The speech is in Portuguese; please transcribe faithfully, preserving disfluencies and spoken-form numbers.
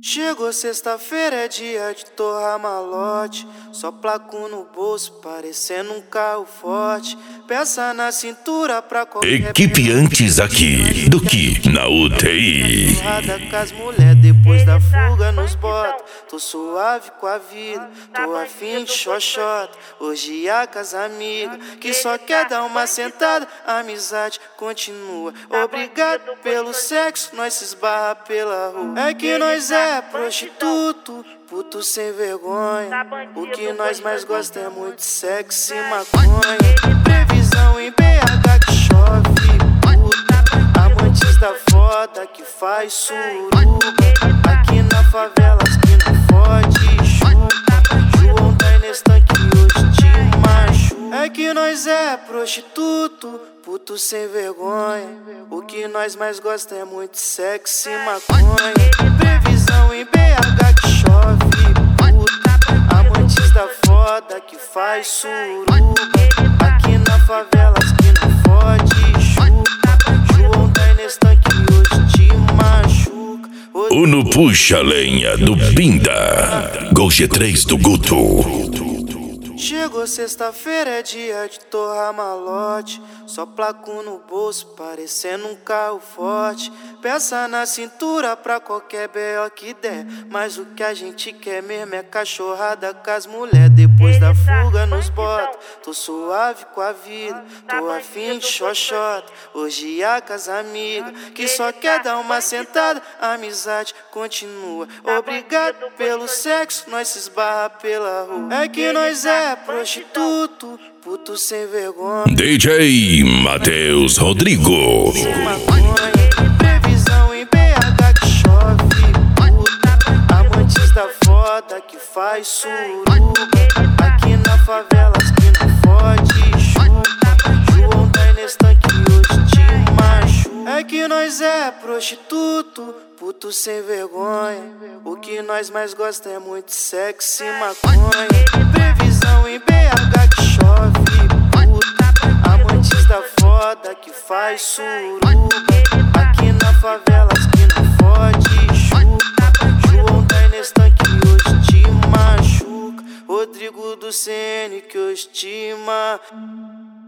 Chegou sexta-feira, é dia de torrar malote. Só placo no bolso, parecendo um carro forte. Peça na cintura pra qualquer... Equipe antes aqui do que na U T I. Porrada com as mulher, depois da fuga nos bota. Tô suave com a vida, tô afim de xoxota. Hoje há com as amigas, que só quer dar uma sentada. A amizade continua. Obrigado pelo sexo, nós se esbarra pela rua. É que nós é prostituto, puto sem vergonha. O que nós mais gosta é muito sexo e maconha. Previsão em B H que chove, puta. Amantes da foda que faz suruba. Aqui na favela as que não fode, chupa. João tá nesse tanque hoje te machuca. É que nós é prostituto, puto sem vergonha. O que nós mais gosta é muito sexo e maconha. Previsão em B H que chove, puta. Amantes da foda que faz suruba. Aqui na favela as que não fode, chupa. João tá nesse tanque hoje te machuca. Uno puxa lenha do Pinda. Gol G três do Guto. Chegou sexta-feira, é dia de torrar malote. Só placo no bolso, parecendo um carro forte. Peça na cintura pra qualquer B O que der. Mas o que a gente quer mesmo é cachorrada com as mulher. Depois da fuga nos bota. Tô suave com a vida, tô afim de xoxota. Hoje há com as amigas, que só quer dar uma sentada. A amizade continua. Obrigado pelo sexo, nós se esbarra pela rua. É que nós é prostituto, puto sem vergonha. D J Matheus Rodrigo. Previsão em B H que chove, puta. Amantes da foda que faz suruba. Aqui na favela as que não fode, chupa. João tá nesse tanque hoje te machuca. É que nós é prostituto, puto sem vergonha. O que nós mais gosta é muito sexo e maconha. Previsão em B H que chove, puta. Amantes da foda que faz suruba. Aqui na favela as que não fode, chupa. João tá nesse tanque hoje te machuca. Rodrigo do C N que eu estima.